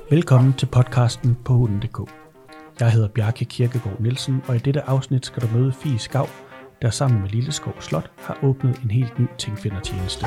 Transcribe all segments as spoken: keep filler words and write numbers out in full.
Velkommen til podcasten på hunden punktum d k. Jeg hedder Bjarke Kirkegaard Nielsen, og i dette afsnit skal du møde Fie Skau, der sammen med Lilleskov Slot har åbnet en helt ny tingfindertjeneste.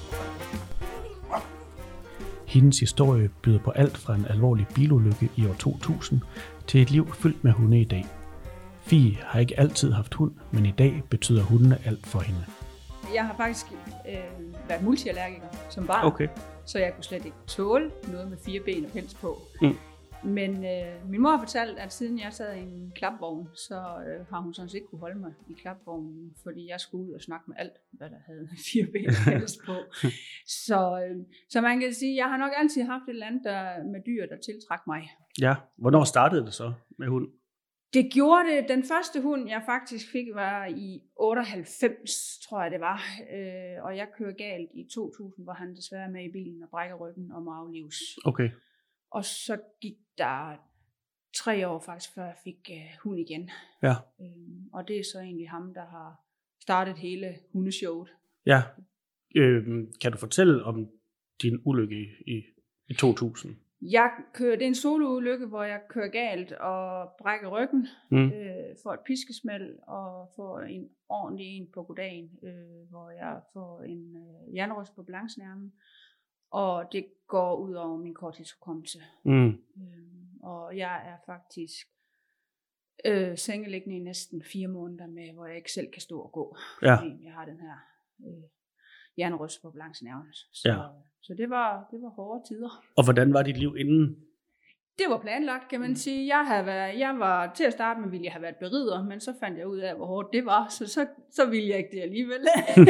Hendes historie byder på alt fra en alvorlig bilulykke i år to tusind til et liv fyldt med hunde i dag. Fie har ikke altid haft hund, men i dag betyder hundene alt for hende. Jeg har faktisk øh, været multiallergiker som barn, Okay. så jeg kunne slet ikke tåle noget med fire ben og pels på. Mm. Men øh, min mor har fortalt, at siden jeg sad i en klapvogn, så øh, har hun sådan set ikke kunne holde mig i klapvognen, fordi jeg skulle ud og snakke med alt, hvad der havde fire ben og pels på. så, øh, så man kan sige, at jeg har nok altid haft et eller andet der, med dyr, der tiltrak mig. Ja, hvornår startede det så med hund? Det gjorde det. Den første hund, jeg faktisk fik, var i otteoghalvfems, tror jeg det var. Øh, og jeg kørte galt i to tusind, hvor han desværre er med i bilen og brækker ryggen og må aflives. Okay. Og så gik der tre år faktisk, før jeg fik øh, hund igen. Ja. Øh, og det er så egentlig ham, der har startet hele hundeshowet. Ja. Øh, kan du fortælle om din ulykke i, i, i to tusind? Jeg kører, det er en soloulykke, hvor jeg kører galt og brækker ryggen, Mm. øh, får et piskesmæld og får en ordentlig en på goddagen, øh, hvor jeg får en øh, hjernerystelse på balancenerven, og det går ud over min korttidshukommelse. Mm. Øh, og jeg er faktisk øh, sengeliggende i næsten fire måneder med, hvor jeg ikke selv kan stå og gå, Ja. fordi jeg har den her øh, hjernerystelse på balancenerven. Så, Ja. så det var, det var hårde tider. Og hvordan var dit liv inden? Det var planlagt, kan man sige. Jeg, havde været, jeg var til at starte med, ville jeg have været berider, men så fandt jeg ud af, hvor hårdt det var, så, så, så ville jeg ikke det alligevel.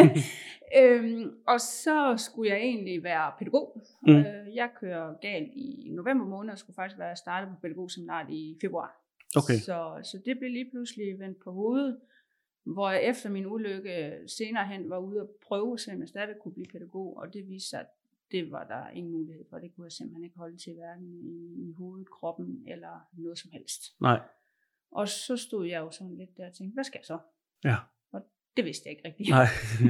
øhm, og så skulle jeg egentlig være pædagog. Mm. Øh, jeg kører galt i november måned, og skulle faktisk være startet på pædagogseminariet i februar. Okay. Så, så det blev lige pludselig vendt på hovedet, hvor jeg efter min ulykke senere hen var ude og prøve, så jeg stadig kunne blive pædagog, og det viste sig, at det var der ingen mulighed for. Det kunne jeg simpelthen ikke holde til hverken i, i hovedet, kroppen eller noget som helst. Nej. Og så stod jeg jo sådan lidt der og tænkte, hvad skal jeg så? Ja. Og det vidste jeg ikke rigtigt. Nej.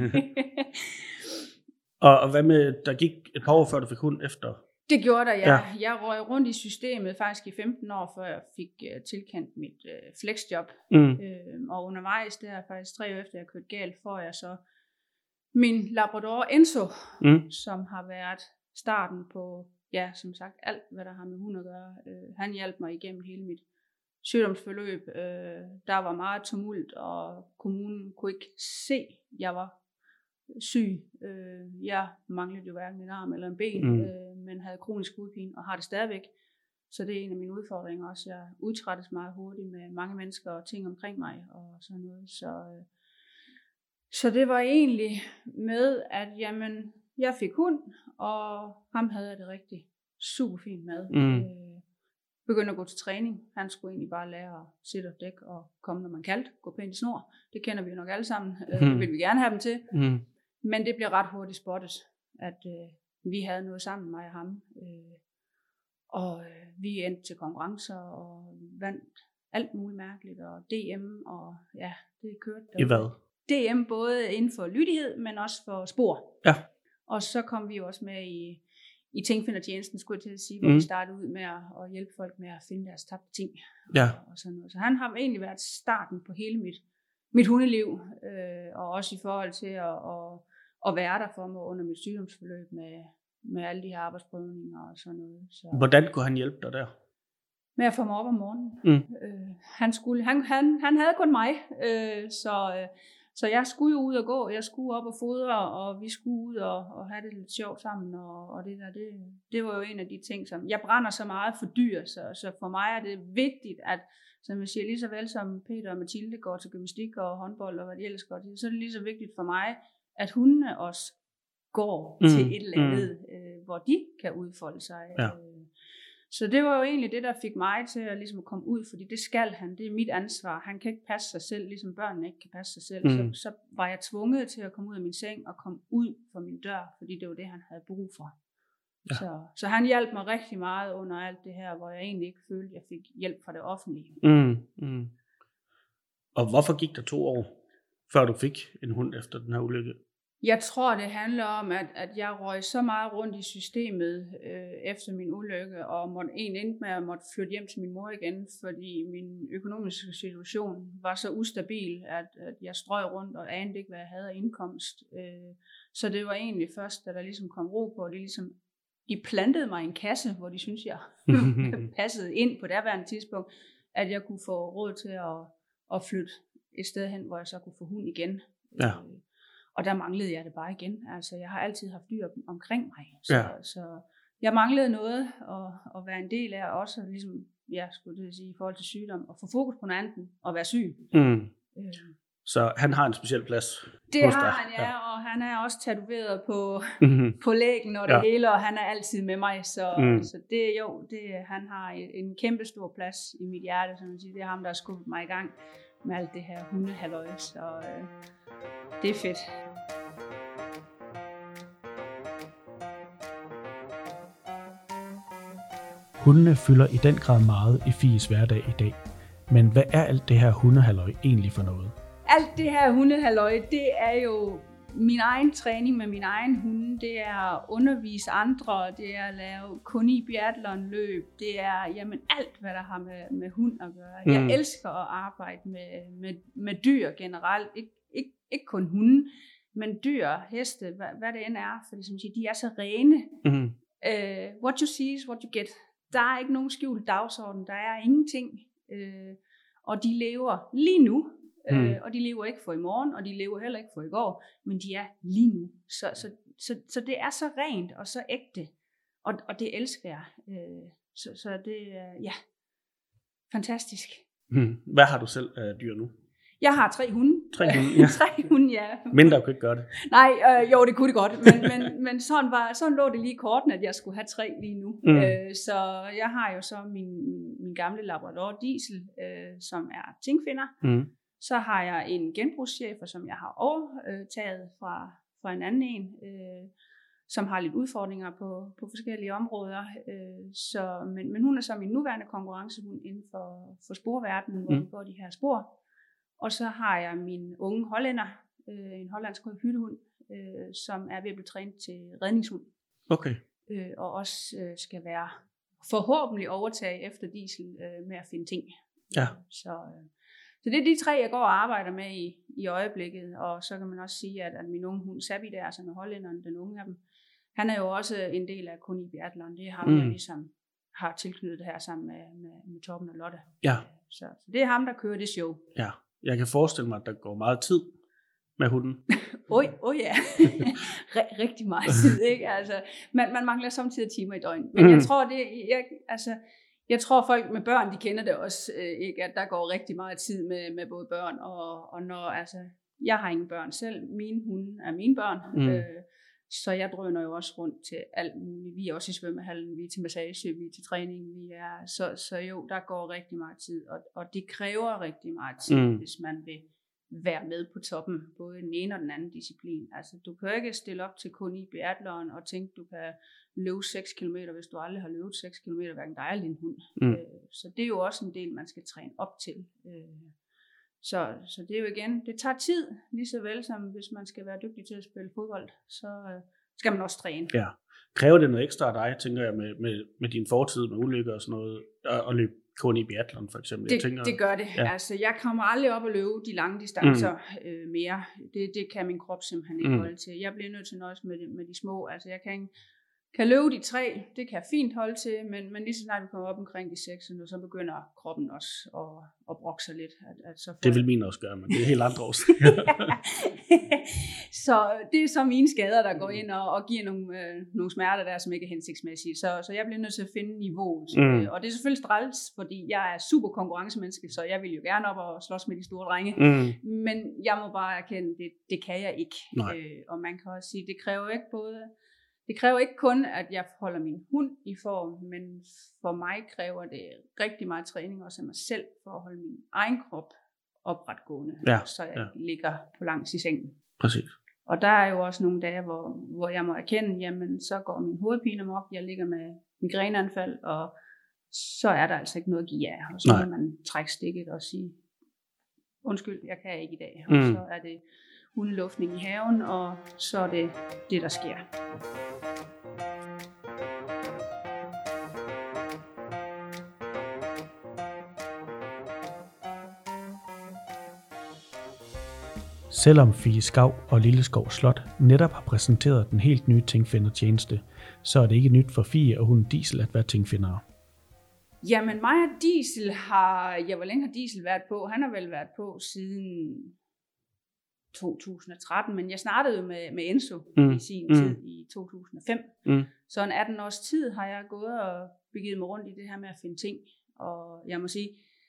og, og hvad med, der gik et par år før du fik hund efter? Det gjorde der, ja. Ja. Jeg røg rundt i systemet faktisk i femten år, før jeg fik uh, tilkendt mit uh, flexjob. Mm. Øh, og undervejs, der faktisk tre år efter jeg kørte galt, får jeg så min Labrador Enzo, Mm. som har været starten på, ja, som sagt, alt, hvad der har med hund at gøre. Øh, han hjalp mig igennem hele mit sygdomsforløb. Øh, der var meget tumult, og kommunen kunne ikke se, at jeg var syg. Øh, jeg manglede jo hverken en arm eller en ben, Mm. øh, men havde kronisk hovedpine og har det stadigvæk. Så det er en af mine udfordringer også. Jeg udtrættes meget hurtigt med mange mennesker og ting omkring mig og sådan noget. Så, øh, så det var egentlig med, at jamen, jeg fik hund, og ham havde jeg det rigtig super fint med. Mm. Øh, begyndte at gå til træning. Han skulle egentlig bare lære at sætte og dække og komme, når man kaldte. Gå pænt i snor. Det kender vi jo nok alle sammen. Øh, det vil vi gerne have dem til. Mm. Men det blev ret hurtigt spottet, at øh, vi havde noget sammen, mig og ham. Øh, og øh, vi endte til konkurrencer og vandt alt muligt mærkeligt. Og D M, og ja, det kørte. I hvad? D M både inden for lydighed, men også for spor. Ja. Og så kom vi jo også med i, i tingfindertjenesten, skulle jeg til at sige, hvor Mm. vi startede ud med at, at hjælpe folk med at finde deres tabte ting. Ja. Og, og sådan noget. Så han har egentlig været starten på hele mit, mit hundeliv, øh, og også i forhold til at, at, at være der for mig under mit sygdomsforløb med, med alle de her arbejdsprøvninger og sådan noget. Så. Hvordan kunne han hjælpe dig der? Med at få mig op om morgenen. Mm. Øh, han, skulle, han, han, han havde kun mig, øh, så... Øh, Så jeg skulle jo ud og gå, jeg skulle op og fodre, og vi skulle ud og, og have det lidt sjovt sammen, og, og det der, det, det var jo en af de ting, som, jeg brænder så meget for dyr, så, så for mig er det vigtigt, at, som jeg siger, lige så vel som Peter og Mathilde går til gymnastik og håndbold, og hvad de ellers går til, så er det lige så vigtigt for mig, at hundene også går Mm, til et eller andet, mm. øh, hvor de kan udfolde sig. Ja. Øh, Så det var jo egentlig det, der fik mig til at, ligesom at komme ud, fordi det skal han, det er mit ansvar. Han kan ikke passe sig selv, ligesom børnene ikke kan passe sig selv. Mm. Så, så var jeg tvunget til at komme ud af min seng og komme ud fra min dør, fordi det var det, han havde brug for. Ja. Så, så han hjalp mig rigtig meget under alt det her, hvor jeg egentlig ikke følte, at jeg fik hjælp fra det offentlige. Mm. Mm. Og hvorfor gik der to år, før du fik en hund efter den her ulykke? Jeg tror, det handler om, at, at jeg røg så meget rundt i systemet øh, efter min ulykke, og måtte en endte med at måtte flytte hjem til min mor igen, fordi min økonomiske situation var så ustabil, at, at jeg strøg rundt og anede ikke, hvad jeg havde af indkomst. Øh, så det var egentlig først, da der ligesom kom ro på, og det ligesom, de plantede mig i en kasse, hvor de synes jeg passede ind på derværende tidspunkt, at jeg kunne få råd til at, at flytte et sted hen, hvor jeg så kunne få hund igen. Ja. Øh, Og der manglede jeg det bare igen. Altså, jeg har altid haft dyr omkring mig. Så, Ja. så jeg manglede noget at, at være en del af, også ligesom, jeg skulle det sige, i forhold til sygdom, at få fokus på noget andet og være syg. Mm. Øh. Så han har en speciel plads Det hos har dig. han, ja, ja, og han er også tatoveret på, Mm-hmm. på lægen og det Ja. hele, og han er altid med mig. Så, Mm. så det jo, det, han har en kæmpe stor plads i mit hjerte, som man siger. Det er ham, der har skubbet mig i gang med alt det her hundehalløj. Så øh, det er fedt. Hundene fylder i den grad meget i Fies hverdag i dag. Men hvad er alt det her hundehalløj egentlig for noget? Alt det her hundehalløj, det er jo min egen træning med min egen hunde. Det er at undervise andre, det er at lave koni biathlon-løb, det er jamen, alt, hvad der har med, med hund at gøre. Mm. Jeg elsker at arbejde med, med, med dyr generelt. Ik, ikke, ikke kun hunde, men dyr, heste, hvad, hvad det end er. For som siger, de er så rene. Mm. Uh, what you see is what you get. Der er ikke nogen skjult dagsorden, der er ingenting. Uh, og de lever lige nu. Mm. Øh, og de lever ikke for i morgen, og de lever heller ikke for i går, men de er lige nu. Så, så, så, så det er så rent og så ægte, og, og det elsker jeg. Øh, så, så det er, ja, fantastisk. Mm. Hvad har du selv af dyr nu? Jeg har tre hunde. Tre hunde, ja. tre hunde, ja. Mindre kunne ikke gøre det. Nej, øh, jo, det kunne det godt, men, men, men sådan, var, sådan lå det lige i korten, at jeg skulle have tre lige nu. Mm. Øh, så jeg har jo så min, min, min gamle Labrador Diesel, øh, som er tingfinder. Mm. Så har jeg en genbrugschefer, som jeg har overtaget fra, fra en anden en, øh, som har lidt udfordringer på, på forskellige områder. Øh, så, men, men hun er så min nuværende konkurrencehund inden for, for sporverdenen, hvor mm. vi går de her spor. Og så har jeg min unge hollænder, øh, en hollandsk hyttehund, øh, som er ved at blive trænet til redningshund. Okay. Øh, og også øh, skal være forhåbentlig overtage efter Diesel øh, med at finde ting. Ja. Så... Øh, Så det er de tre, jeg går og arbejder med i, i øjeblikket, og så kan man også sige, at, at min unge hund Sabi der, altså med hollænderen, den unge af dem, han er jo også en del af Koni Biathlon. Det er ham, mm. jeg ligesom har tilknyttet her sammen med, med, med Torben og Lotte. Ja. Så, så det er ham, der kører det show. Ja, jeg kan forestille mig, at der går meget tid med hunden. Oj, oh ja, R- rigtig meget tid, ikke? Altså, man, man mangler samtidig timer i døgnet, men mm. jeg tror, det jeg, altså... Jeg tror, folk med børn, de kender det også, øh, ikke, at der går rigtig meget tid med, med både børn og, og når, altså, jeg har ingen børn selv, mine hunde er mine børn, mm. øh, så jeg drøner jo også rundt til alt muligt. Vi er også i svømmehallen, vi er til massage, vi er til træning, vi er, så, så jo, der går rigtig meget tid, og, og det kræver rigtig meget tid, mm. hvis man vil være med på toppen, både den ene og den anden disciplin. Altså, du kan ikke stille op til kun i biathlon og tænke, du kan løbe seks kilometer, hvis du aldrig har løbet seks kilometer, hverken dig eller din hund. Mm. Øh, så det er jo også en del, man skal træne op til. Øh, så, så det er jo igen, det tager tid, lige så vel som hvis man skal være dygtig til at spille fodbold, så øh, skal man også træne. Ja. Kræver det noget ekstra af dig, tænker jeg, med, med, med din fortid, med ulykker og sådan noget, og, og løbe kun i biathlon for eksempel? Det, jeg tænker, det gør det. Ja. Altså, jeg kommer aldrig op og løbe de lange distancer mm. øh, mere. Det, det kan min krop simpelthen ikke mm. holde til. Jeg bliver nødt til noget med, med de små. Altså, jeg kan, kan løbe de tre, det kan jeg fint holde til, men, men lige så snart vi kommer op omkring de seks, så begynder kroppen også at, at brokke sig lidt. At, at så det vil min også gøre, men det er helt andre også. Så det er så mine skader, der går ind og, og giver nogle, øh, nogle smerter der, som ikke er hensigtsmæssige. Så, så jeg bliver nødt til at finde niveauet. Mm. Og det er selvfølgelig træls, fordi jeg er super konkurrencemenneske, så jeg vil jo gerne op og slås med de store drenge. Mm. Men jeg må bare erkende, det, det kan jeg ikke. Øh, og man kan også sige, det kræver ikke både... Det kræver ikke kun, at jeg holder min hund i form, men for mig kræver det rigtig meget træning også af mig selv, for at holde min egen krop opretgående, ja, så jeg ja. ligger på langs i sengen. Præcis. Og der er jo også nogle dage, hvor, hvor jeg må erkende, jamen så går min hovedpine amok, jeg ligger med migræneanfald, og så er der altså ikke noget at give af. Og så må man trække stikket og sige, undskyld, jeg kan ikke i dag. Og mm. så er det hundeluftning i haven, og så er det det, der sker. Selvom Fie Skau og Lilleskov Slot netop har præsenteret den helt nye tingfindertjeneste, så er det ikke nyt for Fie og hunden Diesel at være tingfindere. Jamen mig og Diesel har, ja, hvor længe har Diesel været på? Han har vel været på siden to tusind og tretten, men jeg startede jo med, med Enzo mm. i sin mm. tid i to tusind og fem. Mm. Så en atten års tid har jeg gået og begivet mig rundt i det her med at finde ting. Og jeg må sige,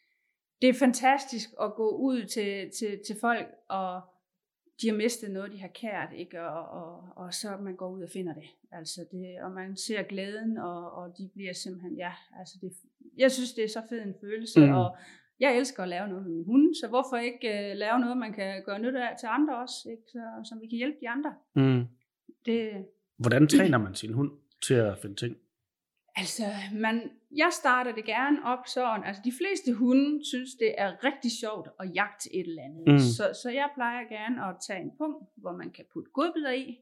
det er fantastisk at gå ud til, til, til folk, og de har mistet noget, de har kært, ikke? Og, og, og så man går ud og finder det. Altså det, og man ser glæden, og, og de bliver simpelthen, ja, altså det, jeg synes, det er så fed en følelse, mm. og jeg elsker at lave noget med min hunde, så hvorfor ikke uh, lave noget, man kan gøre nytte af til andre også, ikke? Så, så vi kan hjælpe de andre. Mm. Det, Hvordan træner man sin hund til at finde ting? Altså, man, jeg starter det gerne op sådan, altså de fleste hunde synes, det er rigtig sjovt at jagte et eller andet. Mm. Så, så jeg plejer gerne at tage en punkt, hvor man kan putte godbidder i,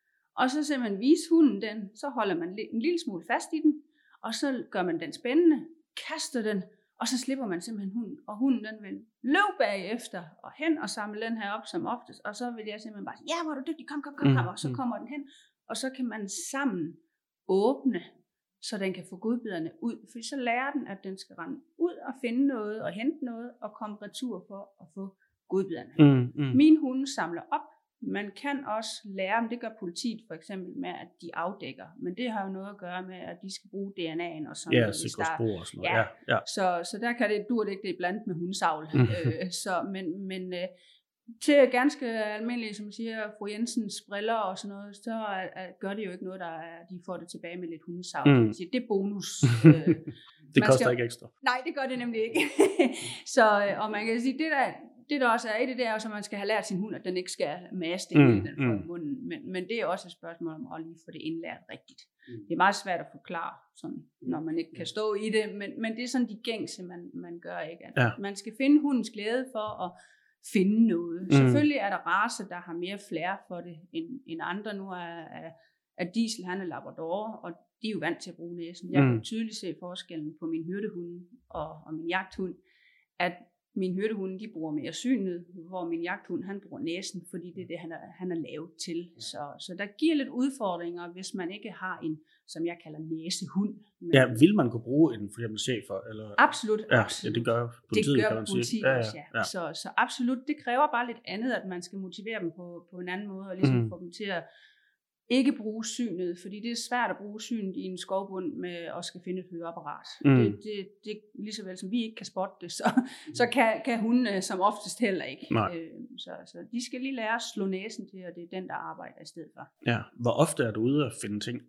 og så simpelthen vise hunden den, så holder man en lille smule fast i den, og så gør man den spændende, kaster den, og så slipper man simpelthen hunden, og hunden den vil løbe bagefter, og hen og samle den her op som oftest, og så vil jeg simpelthen bare sige, ja, hvor er du dygtig, kom, kom, kom, kom, og så kommer den hen, og så kan man sammen åbne, så den kan få godbiderne ud, for så lærer den, at den skal rende ud og finde noget, og hente noget, og komme retur for at få godbiderne. Mm, mm. Mine hunde samler op. Man kan også lære dem, det gør politiet for eksempel med, at de afdækker, men det har jo noget at gøre med, at de skal bruge D N A'en og sådan ja, noget. Sikre spor og sådan noget. Ja, ja, ja. Så, så der kan det, dur det ikke, det er blandt med hundesavl. øh, så, men, men øh, til ganske almindeligt, som siger, fru Jensens briller og sådan noget, så er, er, gør det jo ikke noget, der er, de får det tilbage med lidt hundesavl. Mm. Det er bonus. øh, det koster skal, ikke ekstra. Nej, det gør det nemlig ikke. så, og man kan sige, det der, det der også er i det, det er jo, at man skal have lært sin hund, at den ikke skal maste mm. hele den fra mm. munden. Men, men det er også et spørgsmål om at lige få det indlært rigtigt. Mm. Det er meget svært at forklare, sådan, når man ikke kan stå i det, men, men det er sådan de gængse, man, man gør ikke. At ja. Man skal finde hundens glæde for at finde noget. Mm. Selvfølgelig er der racer, der har mere flair for det end, end andre. Nu er, er, er Diesel, han er labrador, og de er jo vant til at bruge næsen. Jeg mm. kan tydeligt se forskellen på min hyrdehunde og, og min jagthund, at min hyrdehunde, de bruger mere synet, hvor min jagthund, han bruger næsen, fordi det er det, han er, han er lavet til. Så, så der giver lidt udfordringer, hvis man ikke har en, som jeg kalder næsehund. Men ja, vil man kunne bruge en for eksempel chefer? Eller? Absolut, ja, absolut. Ja, det gør politiet, det gør kan man politiet sige. Også, ja. Ja, ja. Så, så absolut, det kræver bare lidt andet, at man skal motivere dem på, på en anden måde, og ligesom mm. få dem til at ikke bruge synet, fordi det er svært at bruge synet i en skovbund med at skal finde et høreapparat. Mm. Det, det, det lige så vel som vi ikke kan spotte det, så, mm. så kan, kan hundene som oftest heller ikke. Øh, så, så de skal lige lære at slå næsen til, og det er den, der arbejder i stedet for. Ja. Hvor ofte er du ude at finde ting?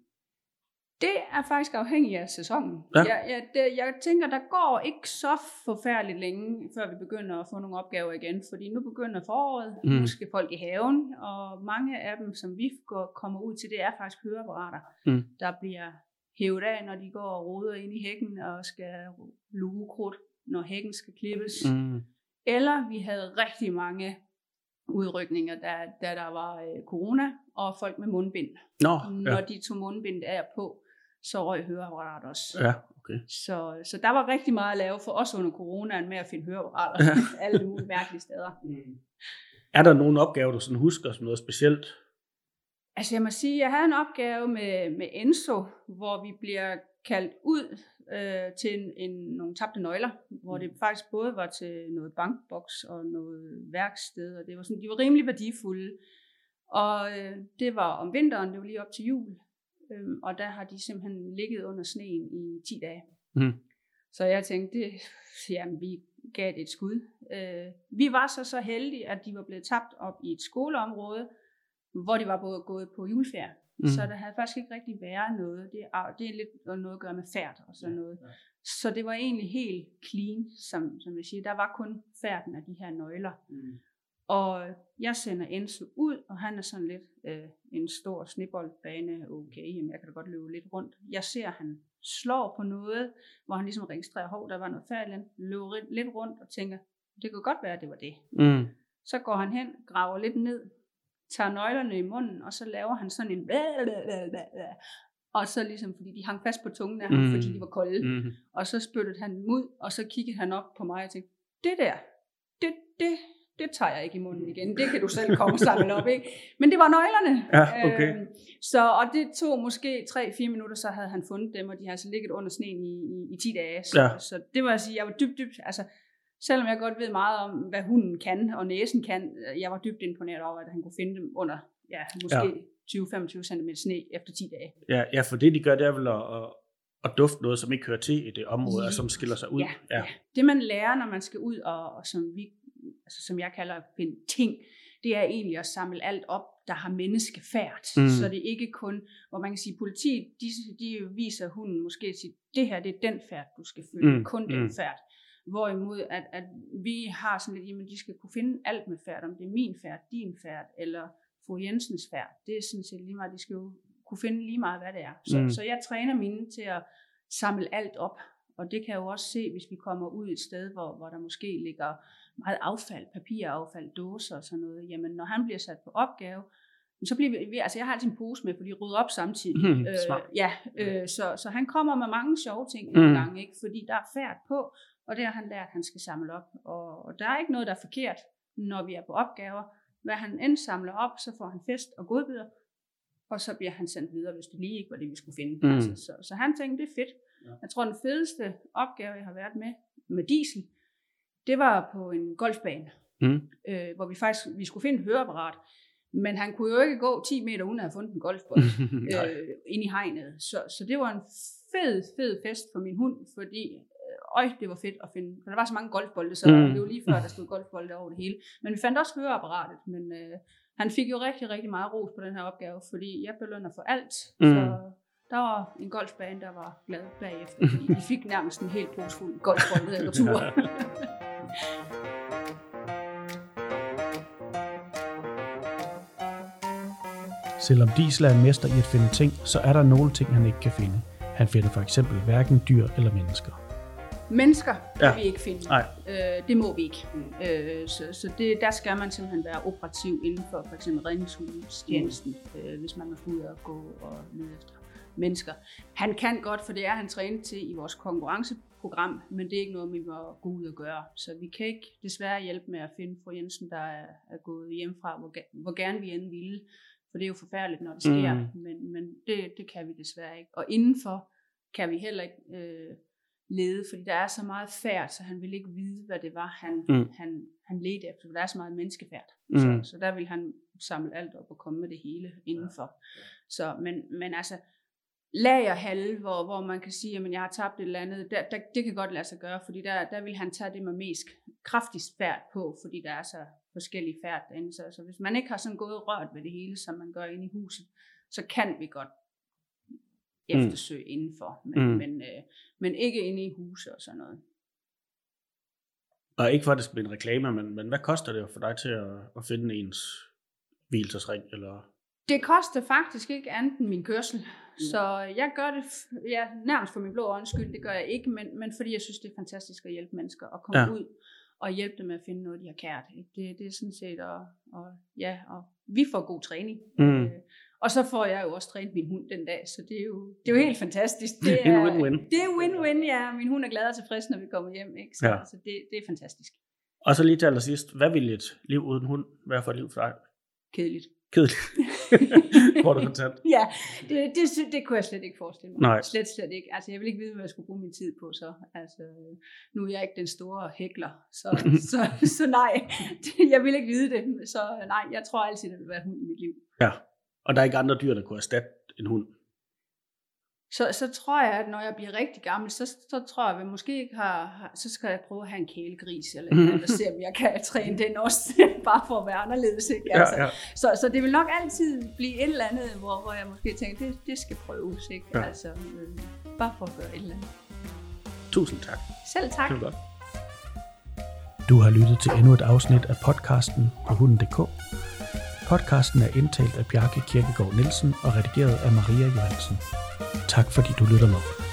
Det er faktisk afhængigt af sæsonen. Ja. Jeg, jeg, det, jeg tænker, der går ikke så forfærdeligt længe, før vi begynder at få nogle opgaver igen, fordi nu begynder foråret, mm. nu skal folk i haven, og mange af dem, som vi går, kommer ud til, det er faktisk høreapparater, mm. der bliver hævet af, når de går og roder ind i hækken og skal luge krudt, når hækken skal klippes. Mm. Eller vi havde rigtig mange udrykninger, da, da der var øh, corona, og folk med mundbind. Nå, når ja. de tog mundbind af på, så røg høreapparater også. Ja, okay. Så, så der var rigtig meget at lave for os under coronaen med at finde høreapparater ja. alle mulige mærkelige steder. Mm. Er der nogle opgaver, du sådan husker som noget specielt? Altså jeg må sige, jeg havde en opgave med, med Enzo, hvor vi bliver kaldt ud øh, til en, en, nogle tabte nøgler, hvor det faktisk både var til noget bankboks og noget værksted, og det var sådan, de var rimelig værdifulde. Og øh, det var om vinteren, det var lige op til jul. Øhm, og der har de simpelthen ligget under sneen i ti dage. Mm. Så jeg tænkte, det, jamen, vi gav det et skud. Øh, vi var så så heldige, at de var blevet tabt op i et skoleområde, hvor de var både gået på juleferie. Mm. Så der havde faktisk ikke rigtig været noget. Det er, det er lidt noget at gøre med færd og sådan noget. Ja, ja. Så det var egentlig helt clean, som, som jeg siger. Der var kun færden af de her nøgler. Mm. Og jeg sender Enzo ud, og han er sådan lidt øh, en stor sneboldbane. Okay, jamen jeg kan da godt løbe lidt rundt. Jeg ser, at han slår på noget, hvor han ligesom registrerer, hov, der var noget færdigt. Løber lidt rundt og tænker, det kunne godt være, at det var det. Mm. Så går han hen, graver lidt ned, tager nøglerne i munden, og så laver han sådan en og så ligesom, fordi de hang fast på tungen af ham, mm. fordi de var kolde, mm. og så spyttede han dem ud, og så kiggede han op på mig og tænkte, det der, det, det, det tager jeg ikke i munden igen, det kan du selv komme og samle op, ikke? Men det var nøglerne. Ja, okay. øh, så, og det tog måske tre fire minutter, så havde han fundet dem, og de har altså ligget under sneen i, i, i ti dage, så, ja. så det var at sige, jeg var dybt, dybt, altså selvom jeg godt ved meget om, hvad hunden kan, og næsen kan, jeg var dybt imponeret over, at han kunne finde dem under, ja, måske ja. tyve til femogtyve centimeter sne efter ti dage. Ja, ja, for det de gør, det er vel at, at, at dufte noget, som ikke hører til i det område, og som skiller sig ud. Ja, ja. ja. Det man lærer, når man skal ud, og, og som, vi, altså, som jeg kalder at finde ting, det er egentlig at samle alt op, der har menneskefærd. Mm. Så det er ikke kun, hvor man kan sige, politiet, de, de viser hunden måske at sige, det her, det er den færd, du skal følge, mm. kun den mm. færd. Hvorimod, at, at vi har sådan lidt, jamen de skal kunne finde alt med færd, om det er min færd, din færd, eller fru Jensens færd. Det er sådan set lige meget, de skal jo kunne finde lige meget, hvad det er. Så, mm. så jeg træner mine til at samle alt op, og det kan jeg jo også se, hvis vi kommer ud et sted, hvor, hvor der måske ligger meget affald, papiraffald, dåser og sådan noget. Jamen, når han bliver sat på opgave, så bliver vi, altså jeg har altid en pose med, for de rydder op samtidig. Mm, øh, ja, øh, så, så han kommer med mange sjove ting mm. en gang, ikke? Fordi der er færd på, og det har han lært, at han skal samle op. Og, og der er ikke noget, der er forkert, når vi er på opgaver. Hvad han end samler op, så får han fest og godbidder, og så bliver han sendt videre, hvis det lige ikke var det, vi skulle finde. Mm. Altså, så, så han tænkte, det er fedt. Ja. Jeg tror, den fedeste opgave, jeg har været med, med Diesel, det var på en golfbane, mm. øh, hvor vi faktisk vi skulle finde et høreapparat. Men han kunne jo ikke gå ti meter uden at have fundet en golfbold øh, inde i hegnet. Så, så det var en fed, fed fest for min hund, fordi øj, det var fedt at finde, for der var så mange golfbolde, så mm. det var lige før, der stod golfbolde over det hele. Men vi fandt også høreapparatet, men øh, han fik jo rigtig, rigtig meget ros på den her opgave, fordi jeg belønner for alt, mm. så der var en golfbane, der var glad bagefter, fordi de fik nærmest en helt posfuld golfbolde eller tur. Selvom Diesel er en mester i at finde ting, så er der nogle ting, han ikke kan finde. Han finder for eksempel hverken dyr eller mennesker. Mennesker kan ja. vi ikke finde. Nej. Øh, det må vi ikke. Øh, så så det, der skal man simpelthen være operativ inden for for eksempel redningshundstjenesten, mm. øh, hvis man er ude og gå og lede efter mennesker. Han kan godt, for det er han trænet til i vores konkurrenceprogram, men det er ikke noget, vi må gå ud og gøre. Så vi kan ikke desværre hjælpe med at finde fru Jensen, der er, er gået hjemmefra, hvor, hvor gerne vi end ville. For det er jo forfærdeligt, når det sker, mm. men, men det, det kan vi desværre ikke. Og indenfor kan vi heller ikke øh, lede, fordi der er så meget færd, så han vil ikke vide, hvad det var, han, mm. han, han ledte efter, for der er så meget menneskefærd. Mm. Så, så der vil han samle alt op og komme med det hele indenfor. Så, men, men altså, lagerhalde, hvor, hvor man kan sige, at jeg har tabt et eller andet, der, der, det kan godt lade sig gøre, fordi der, der vil han tage det med mest kraftigst færd på, fordi der er så forskellige færd derinde. Så, så hvis man ikke har sådan gået rørt ved det hele, som man gør inde i huset, så kan vi godt eftersøge mm. indenfor, men, mm. men, øh, men ikke inde i huset og sådan noget. Og ikke for, at det skal blive en reklame, men, men hvad koster det for dig til at, at finde ens hvilesesring? Eller? Det koster faktisk ikke andet end min kørsel, mm. så jeg gør det ja, nærmest for min blå øjens skyld, det gør jeg ikke, men, men fordi jeg synes, det er fantastisk at hjælpe mennesker at komme ja. ud og hjælpe dem med at finde noget, de har kært. Det, det er sådan set, og, og, ja, og vi får god træning. Mm. Øh, og så får jeg jo også trænet min hund den dag, så det er jo, det er jo helt fantastisk. Det er win-win. Det er win-win, ja. Min hund er glad og tilfreds, når vi kommer hjem, ikke? Så, ja. så det, det er fantastisk. Og så lige til allersidst, hvad vil et liv uden hund være for et liv for dig? Kedeligt. Kedeligt. Hvor er det kontant? Ja, det, det, det kunne jeg slet ikke forestille mig. Nej. Slet, slet ikke. Altså, jeg vil ikke vide, hvad jeg skulle bruge min tid på så. Altså, nu er jeg ikke den store hækler, så, så, så nej, jeg vil ikke vide det. Så nej, jeg tror altid, det vil være hund i mit liv. Ja, og der er ikke andre dyr, der kunne erstatte en hund? Så, så tror jeg, at når jeg bliver rigtig gammel, så, så tror jeg, at vi måske ikke har, så skal jeg prøve at have en kælegris, eller noget, eller se, om jeg kan træne den også, bare for at være anderledes. Ikke? Altså, ja, ja. Så, så det vil nok altid blive et eller andet, hvor, hvor jeg måske tænker, det, det skal prøves. Ikke? Ja. Altså, øh, bare for at gøre et eller andet. Tusind tak. Selv tak. Det var godt. Du har lyttet til endnu et afsnit af podcasten på hunden punktum d k. Podcasten er indtalt af Bjarke Kirkegaard Nielsen og redigeret af Maria Johansen. Tak fordi du lytter med.